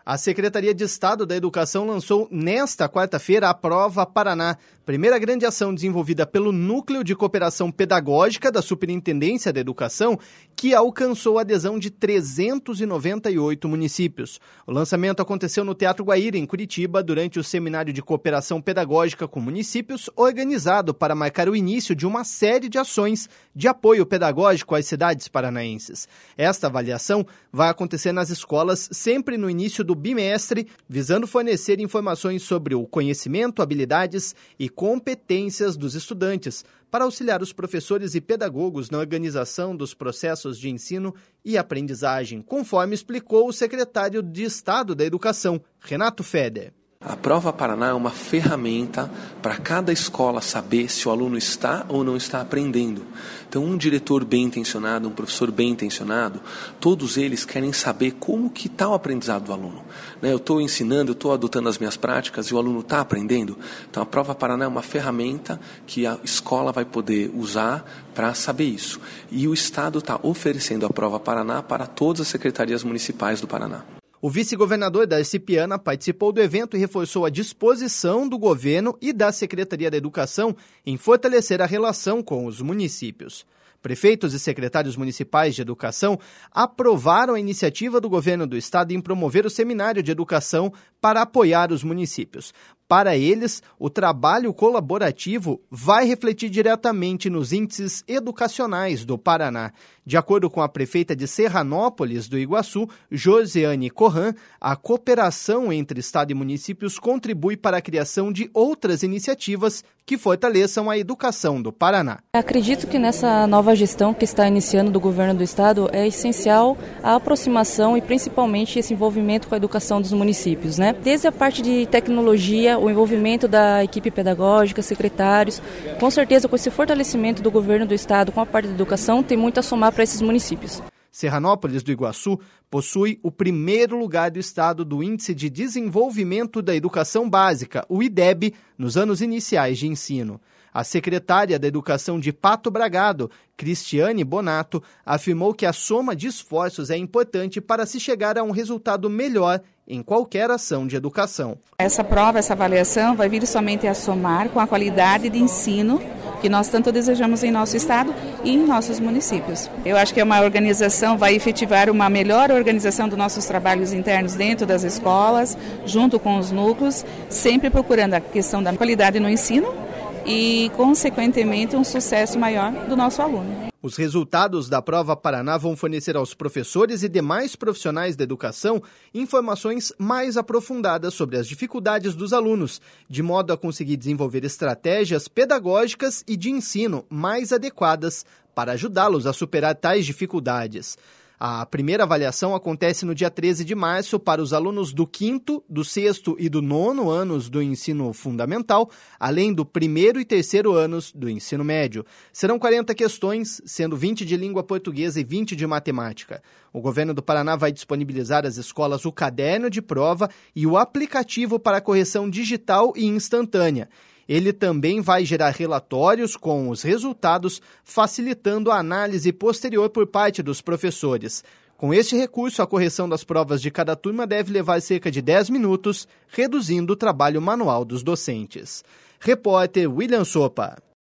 A Secretaria de Estado da Educação lançou nesta quarta-feira a Prova Paraná, primeira grande ação desenvolvida pelo Núcleo de Cooperação Pedagógica da Superintendência da Educação, que alcançou a adesão de 398 municípios. O lançamento aconteceu no Teatro Guaíra, em Curitiba, durante o Seminário de Cooperação Pedagógica com Municípios, organizado para marcar o início de uma série de ações de apoio pedagógico às cidades paranaenses. Esta avaliação vai acontecer nas escolas sempre no início do bimestre, visando fornecer informações sobre o conhecimento, habilidades e competências dos estudantes, para auxiliar os professores e pedagogos na organização dos processos de ensino e aprendizagem, conforme explicou o secretário de Estado da Educação, Renato Feder. A Prova Paraná é uma ferramenta para cada escola saber se o aluno está ou não está aprendendo. Então, um diretor bem intencionado, um professor bem intencionado, todos eles querem saber como que está o aprendizado do aluno. Eu estou ensinando, eu estou adotando as minhas práticas e o aluno está aprendendo. Então, a Prova Paraná é uma ferramenta que a escola vai poder usar para saber isso. E o Estado está oferecendo a Prova Paraná para todas as secretarias municipais do Paraná. O vice-governador Darcy Piana participou do evento e reforçou a disposição do governo e da Secretaria da Educação em fortalecer a relação com os municípios. Prefeitos e secretários municipais de educação aprovaram a iniciativa do governo do estado em promover o seminário de educação para apoiar os municípios. Para eles, o trabalho colaborativo vai refletir diretamente nos índices educacionais do Paraná. De acordo com a prefeita de Serranópolis do Iguaçu, Josiane Corrêa, a cooperação entre Estado e municípios contribui para a criação de outras iniciativas que fortaleçam a educação do Paraná. Acredito que nessa nova gestão que está iniciando do governo do estado é essencial a aproximação e principalmente esse envolvimento com a educação dos municípios, né? Desde a parte de tecnologia, o envolvimento da equipe pedagógica, secretários, com certeza com esse fortalecimento do governo do estado com a parte da educação tem muito a somar para esses municípios. Serranópolis do Iguaçu possui o primeiro lugar do estado do Índice de Desenvolvimento da Educação Básica, o IDEB, nos anos iniciais de ensino. A secretária da Educação de Pato Bragado, Cristiane Bonato, afirmou que a soma de esforços é importante para se chegar a um resultado melhor em qualquer ação de educação. Essa prova, essa avaliação vai vir somente a somar com a qualidade de ensino que nós tanto desejamos em nosso estado e em nossos municípios. Eu acho que é uma organização, vai efetivar uma melhor organização dos nossos trabalhos internos dentro das escolas, junto com os núcleos, sempre procurando a questão da qualidade no ensino e, consequentemente, um sucesso maior do nosso aluno. Os resultados da Prova Paraná vão fornecer aos professores e demais profissionais da educação informações mais aprofundadas sobre as dificuldades dos alunos, de modo a conseguir desenvolver estratégias pedagógicas e de ensino mais adequadas para ajudá-los a superar tais dificuldades. A primeira avaliação acontece no dia 13 de março para os alunos do 5º, do 6º e do 9º anos do ensino fundamental, além do 1º e 3º anos do ensino médio. Serão 40 questões, sendo 20 de língua portuguesa e 20 de matemática. O governo do Paraná vai disponibilizar às escolas o caderno de prova e o aplicativo para correção digital e instantânea. Ele também vai gerar relatórios com os resultados, facilitando a análise posterior por parte dos professores. Com este recurso, a correção das provas de cada turma deve levar cerca de 10 minutos, reduzindo o trabalho manual dos docentes. Repórter William Sopa.